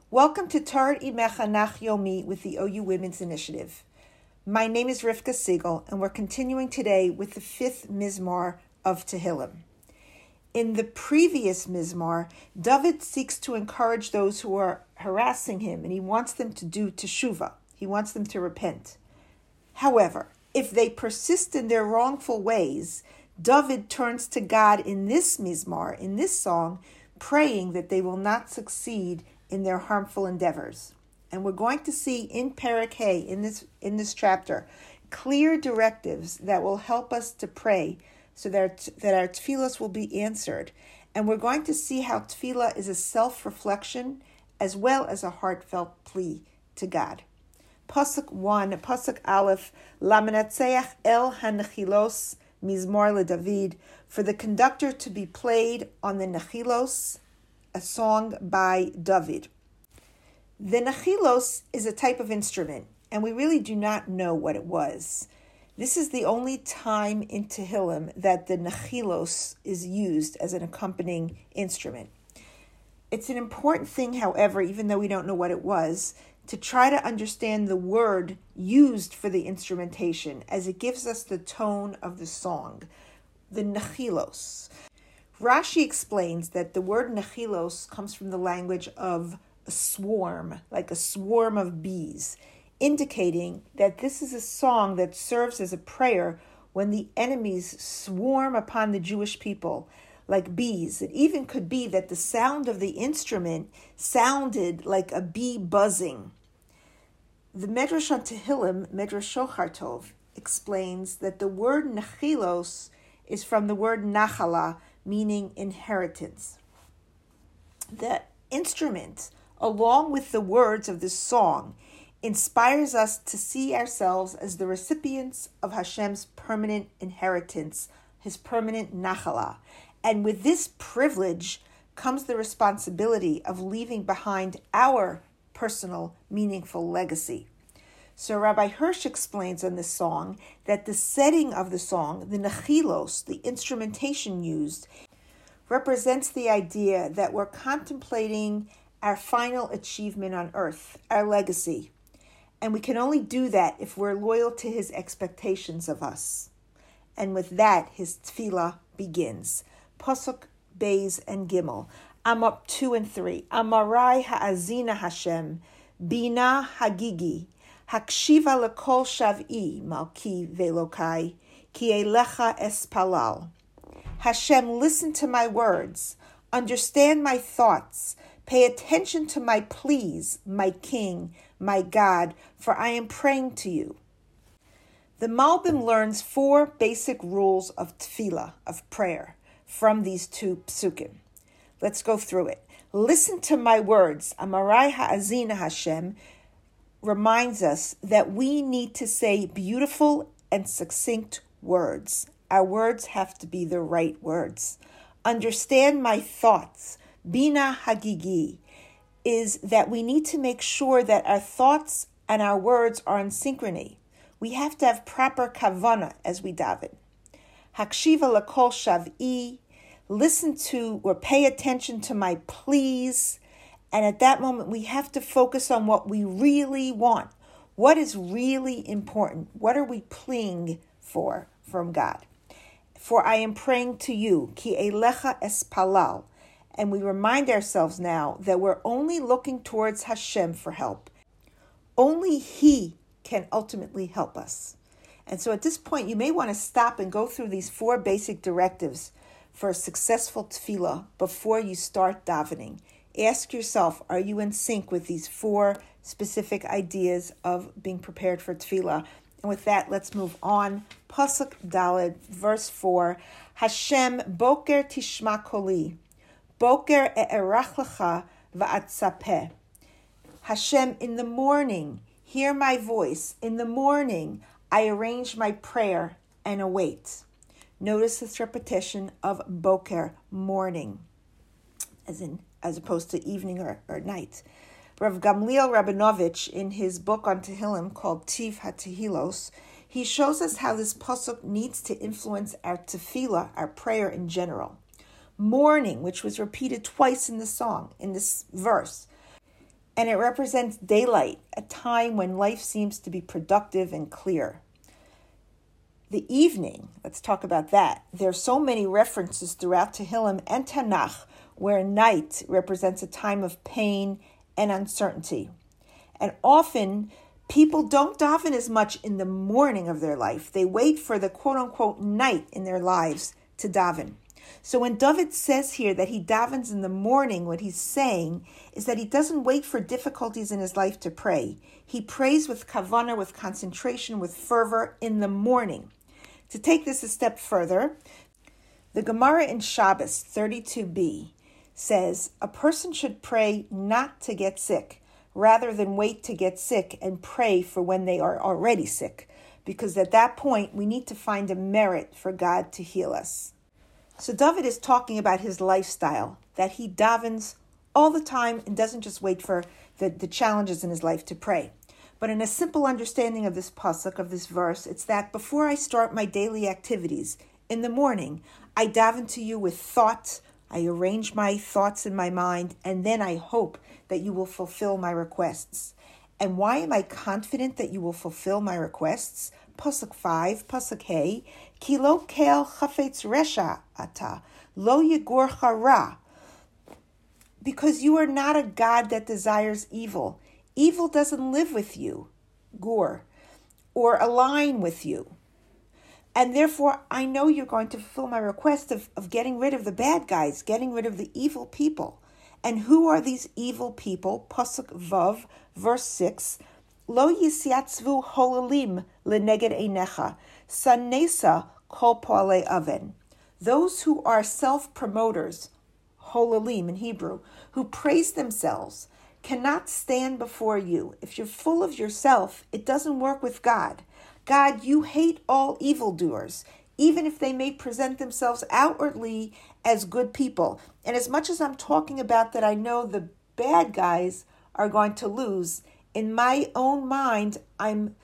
Welcome to Torah Imecha Nach Yomi with the OU Women's Initiative. My name is Rivka Siegel, and we're continuing today with the 5th Mizmor of Tehillim. In the previous Mizmor, David seeks to encourage those who are harassing him, and he wants them to do teshuvah. He wants them to repent. However, if they persist in their wrongful ways, David turns to God in this Mizmor, in this song, praying that they will not succeed in their harmful endeavors. And we're going to see in Perek Hay, in this chapter, clear directives that will help us to pray so that our tefillos will be answered. And we're going to see how tefillah is a self-reflection as well as a heartfelt plea to God. Pasuk 1, Pasuk Aleph, Lamanatseach el hanechilos mizmor leDavid, for the conductor to be played on the nechilos, a song by David. The nechilos is a type of instrument, and we really do not know what it was. This is the only time in Tehillim that the nechilos is used as an accompanying instrument. It's an important thing, however, even though we don't know what it was, to try to understand the word used for the instrumentation, as it gives us the tone of the song, the nechilos. Rashi explains that the word nechilos comes from the language of a swarm, like a swarm of bees, indicating that this is a song that serves as a prayer when the enemies swarm upon the Jewish people like bees. It even could be that the sound of the instrument sounded like a bee buzzing. The Medrash on Tehillim, Medrash Shochar Tov, explains that the word nechilos is from the word nachala, meaning inheritance. The instrument, along with the words of this song, inspires us to see ourselves as the recipients of Hashem's permanent inheritance, his permanent nachala. And with this privilege comes the responsibility of leaving behind our personal, meaningful legacy. So Rabbi Hirsch explains on this song that the setting of the song, the nechilos, the instrumentation used, represents the idea that we're contemplating our final achievement on earth, our legacy. And we can only do that if we're loyal to his expectations of us. And with that, his tefillah begins. Pasuk, Beis, and Gimel. Amar 2 and 3. Amarai ha'azina Hashem, bina hagigi, hakshiva lekol shav'i, malki velokai, ki elecha espalal. Hashem, listen to my words, understand my thoughts, pay attention to my pleas, my King, my God, for I am praying to you. The Malbim learns 4 basic rules of tefillah, of prayer, from these 2 psukim. Let's go through it. Listen to my words. Amarai ha'azina Hashem reminds us that we need to say beautiful and succinct words. Our words have to be the right words. Understand my thoughts. Bina hagigi is that we need to make sure that our thoughts and our words are in synchrony. We have to have proper kavana as we daven. Hakshiva lekol shav'i, listen to or pay attention to my pleas. And at that moment, we have to focus on what we really want. What is really important? What are we pleading for from God? For I am praying to you, ki elecha espalal. And we remind ourselves now that we're only looking towards Hashem for help. Only He can ultimately help us. And so at this point, you may want to stop and go through these 4 basic directives for a successful tefillah before you start davening. Ask yourself, are you in sync with these 4 specific ideas of being prepared for tefillah? And with that, let's move on. Pasuk Daled, verse 4. Hashem, boker tishma koli. Boker e'erach lecha va'atzapeh. Hashem, in the morning, hear my voice. In the morning, I arrange my prayer and await. Notice this repetition of boker, morning, as opposed to evening or night. Rav Gamliel Rabinovich, in his book on Tehillim called Tiv HaTehilos, he shows us how this pasuk needs to influence our tefillah, our prayer in general. Morning, which was repeated twice in the song, in this verse, and it represents daylight, a time when life seems to be productive and clear. The evening, let's talk about that. There are so many references throughout Tehillim and Tanakh where night represents a time of pain and uncertainty. And often, people don't daven as much in the morning of their life. They wait for the quote-unquote night in their lives to daven. So when David says here that he davens in the morning, what he's saying is that he doesn't wait for difficulties in his life to pray. He prays with kavanah, with concentration, with fervor in the morning. To take this a step further, the Gemara in Shabbos 32b says, a person should pray not to get sick, rather than wait to get sick and pray for when they are already sick, because at that point we need to find a merit for God to heal us. So David is talking about his lifestyle, that he davens all the time and doesn't just wait for the challenges in his life to pray. But in a simple understanding of this pasuk, of this verse, it's that before I start my daily activities in the morning, I daven to you with thought. I arrange my thoughts in my mind, and then I hope that you will fulfill my requests. And why am I confident that you will fulfill my requests? Pasuk 5, Pasuk Hey, Ki lo kel chafetz resha ata, lo yigorcha ra. Because you are not a God that desires evil. Evil doesn't live with you, Gur, or align with you. And therefore, I know you're going to fulfill my request of getting rid of the bad guys, getting rid of the evil people. And who are these evil people? Pasuk Vav, verse 6, Lo yisiatzvu holalim leneged einecha, sanesa kol poale aven. Those who are self-promoters, holalim in Hebrew, who praise themselves, cannot stand before you. If you're full of yourself, it doesn't work with God. God, you hate all evildoers, even if they may present themselves outwardly as good people. And as much as I'm talking about that, I know the bad guys are going to lose. In my own mind, I'm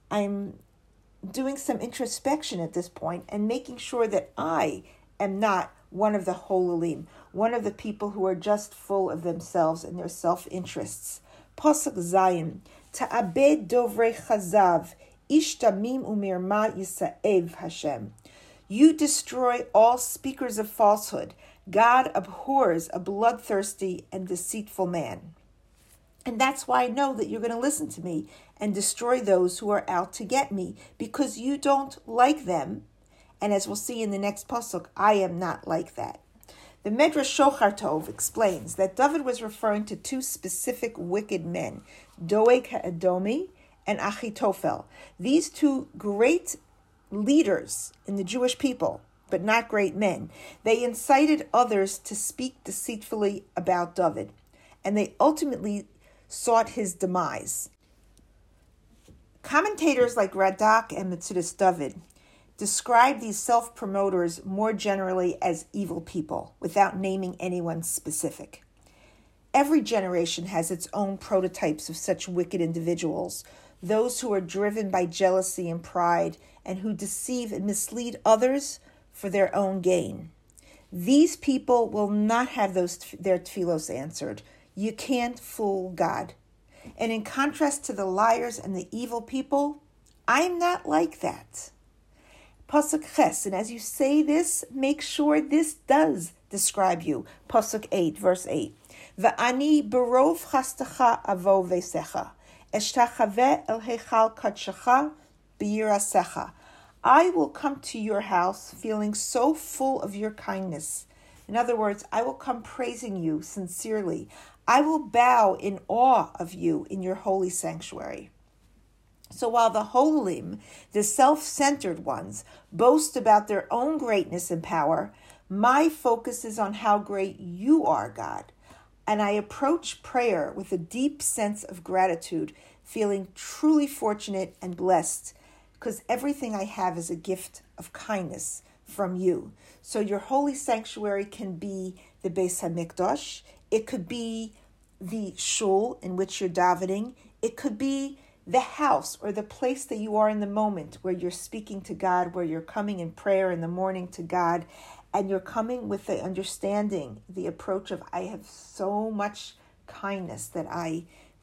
doing some introspection at this point and making sure that I am not one of the holalim, one of the people who are just full of themselves and their self-interests. Pasuk Zayim, Ta'abed dovrei chazav, ishtamim umirma yisaev Hashem. You destroy all speakers of falsehood. God abhors a bloodthirsty and deceitful man. And that's why I know that you're going to listen to me and destroy those who are out to get me, because you don't like them. And as we'll see in the next pasuk, I am not like that. The Medrash Shochar Tov explains that David was referring to two specific wicked men, Doeg HaEdomi and Achitophel. These two great leaders in the Jewish people, but not great men. They incited others to speak deceitfully about David, and they ultimately sought his demise. Commentators like Radak and Metzudas David describe these self-promoters more generally as evil people, without naming anyone specific. Every generation has its own prototypes of such wicked individuals, those who are driven by jealousy and pride, and who deceive and mislead others for their own gain. These people will not have their tefillos answered. You can't fool God. And in contrast to the liars and the evil people, I'm not like that. Pasuk Ches, and as you say this, make sure this does describe you. Pasuk 8, verse 8. Va'ani berov chastacha avo vesecha, eshtachave el heichal kadshacha b'yirasecha. I will come to your house feeling so full of your kindness. In other words, I will come praising you sincerely. I will bow in awe of you in your holy sanctuary. So while the holim, the self-centered ones, boast about their own greatness and power, my focus is on how great you are, God. And I approach prayer with a deep sense of gratitude, feeling truly fortunate and blessed, because everything I have is a gift of kindness from you. So your holy sanctuary can be the Beis HaMikdash. It could be the shul in which you're davening. It could be the house or the place that you are in the moment where you're speaking to God, where you're coming in prayer in the morning to God, and you're coming with the understanding, the approach of, I have so much kindness that I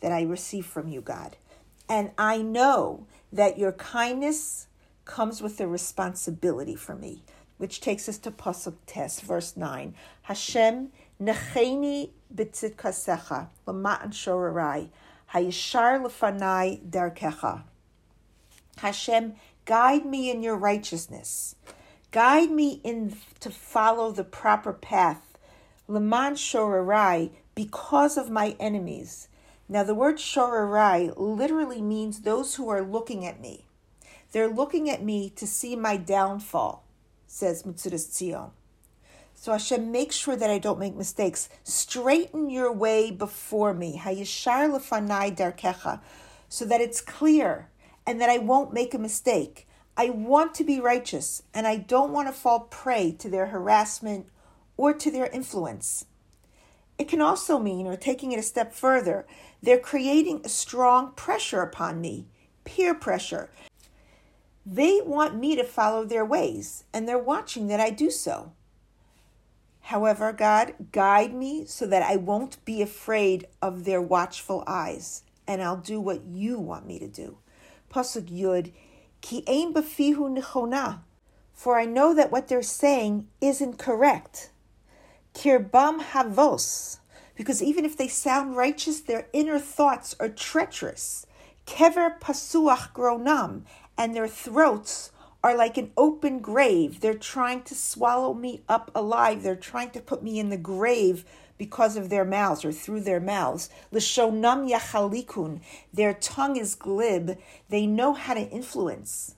that I receive from you, God. And I know that your kindness comes with a responsibility for me, which takes us to Pasuk Tes, verse 9. Hashem, necheni b'tzidkasecha, l'ma'an shorarai, hayishar lefanai darkecha. Hashem, guide me in your righteousness. Guide me to follow the proper path, l'ma'an shorarai, because of my enemies. Now, the word shorarai literally means those who are looking at me. They're looking at me to see my downfall, says Metzudas Tzion. So Hashem, make sure that I don't make mistakes. Straighten your way before me, hayishar lefanai darkecha, so that it's clear and that I won't make a mistake. I want to be righteous, and I don't want to fall prey to their harassment or to their influence. It can also mean, or taking it a step further, they're creating a strong pressure upon me, peer pressure. They want me to follow their ways, and they're watching that I do so. However, God, guide me so that I won't be afraid of their watchful eyes, and I'll do what you want me to do. Pasuk Yud, Ki ein b'fihu nechona, for I know that what they're saying isn't correct. Kirbam havos, because even if they sound righteous, their inner thoughts are treacherous. Kever pasuach gronam, and their throats are like an open grave. They're trying to swallow me up alive. They're trying to put me in the grave because of their mouths or through their mouths. L'shonam yachalikun, their tongue is glib. They know how to influence.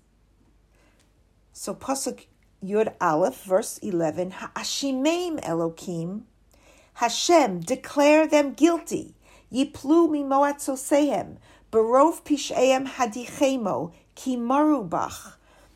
So Pasuk Yud Aleph, verse 11, Ha'ashimeim Elokim, Hashem, declare them guilty. Yiplu mimoatzosehem, berov pisheim hadichemo, ki marubach.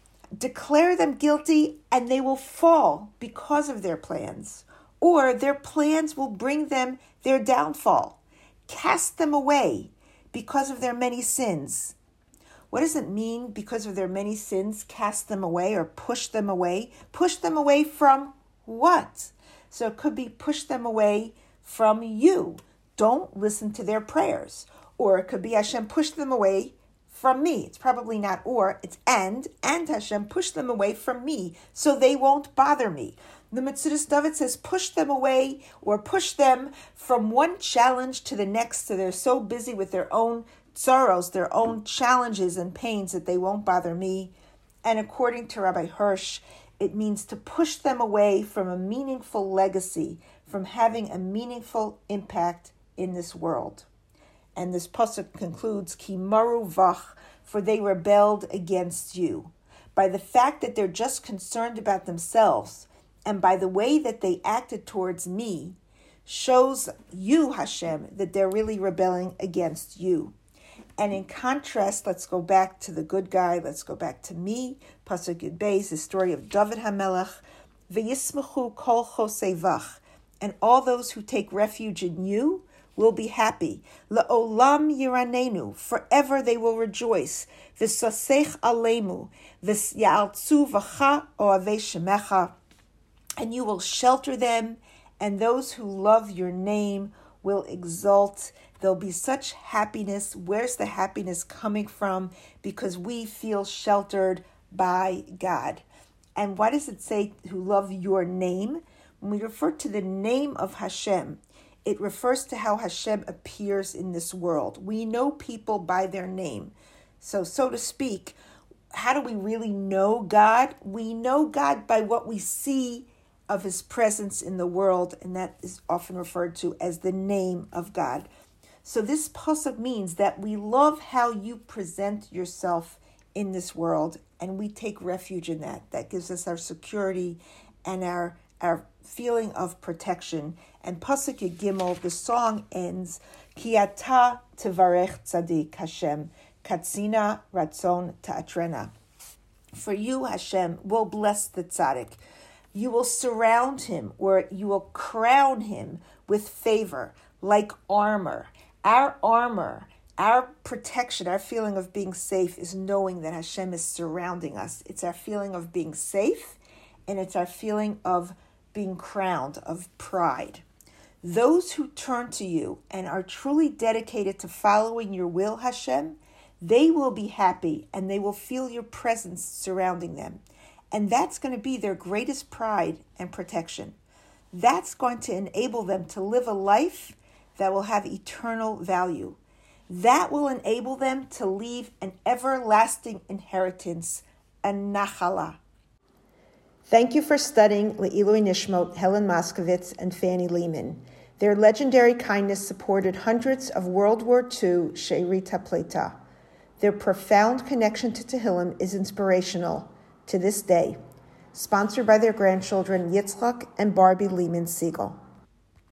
Declare them guilty, and they will fall because of their plans, or their plans will bring them their downfall. Cast them away because of their many sins. What does it mean, because of their many sins, cast them away or push them away? Push them away from what? So it could be push them away from you. Don't listen to their prayers. Or it could be Hashem, push them away from me. It's probably not or, it's and Hashem, push them away from me so they won't bother me. The Metzudas David says, push them away or push them from one challenge to the next, so they're so busy with their own sorrows, their own challenges and pains that they won't bother me. And according to Rabbi Hirsch, it means to push them away from a meaningful legacy, from having a meaningful impact in this world. And this pasuk concludes, Ki maru vach, for they rebelled against you. By the fact that they're just concerned about themselves, and by the way that they acted towards me, shows you, Hashem, that they're really rebelling against you. And in contrast, let's go back to the good guy. Let's go back to me. Pasuk Yud Beis, the story of David HaMelech. V'yismechu kol chosei vach. And all those who take refuge in you will be happy. Le'olam yiranenu. Forever they will rejoice. V'sasech alemu. V'yaltzu v'cha oavei shemecha. And you will shelter them. And those who love your name will exult. There'll be such happiness. Where's the happiness coming from? Because we feel sheltered by God. And why does it say who love your name? When we refer to the name of Hashem, it refers to how Hashem appears in this world. We know people by their name. So to speak, how do we really know God? We know God by what we see of his presence in the world, and that is often referred to as the name of God. So this pasuk means that we love how you present yourself in this world, and we take refuge in that. That gives us our security and our feeling of protection. And pasuk Yud Gimel, the song ends, Ki ata tevarech tzadik Hashem, katzina ratzon ta'atrena. For you, Hashem, will bless the tzaddik. You will surround him, or you will crown him with favor, like armor. Our armor, our protection, our feeling of being safe is knowing that Hashem is surrounding us. It's our feeling of being safe, and it's our feeling of being crowned, of pride. Those who turn to you and are truly dedicated to following your will, Hashem, they will be happy and they will feel your presence surrounding them. And that's going to be their greatest pride and protection. That's going to enable them to live a life that will have eternal value. That will enable them to leave an everlasting inheritance, a nachala. Thank you for studying Le'ilui Nishmot, Helen Moskowitz, and Fanny Lehman. Their legendary kindness supported hundreds of World War II She'erit HaPleita. Their profound connection to Tehillim is inspirational to this day. Sponsored by their grandchildren Yitzchak and Barbie Lehman Siegel.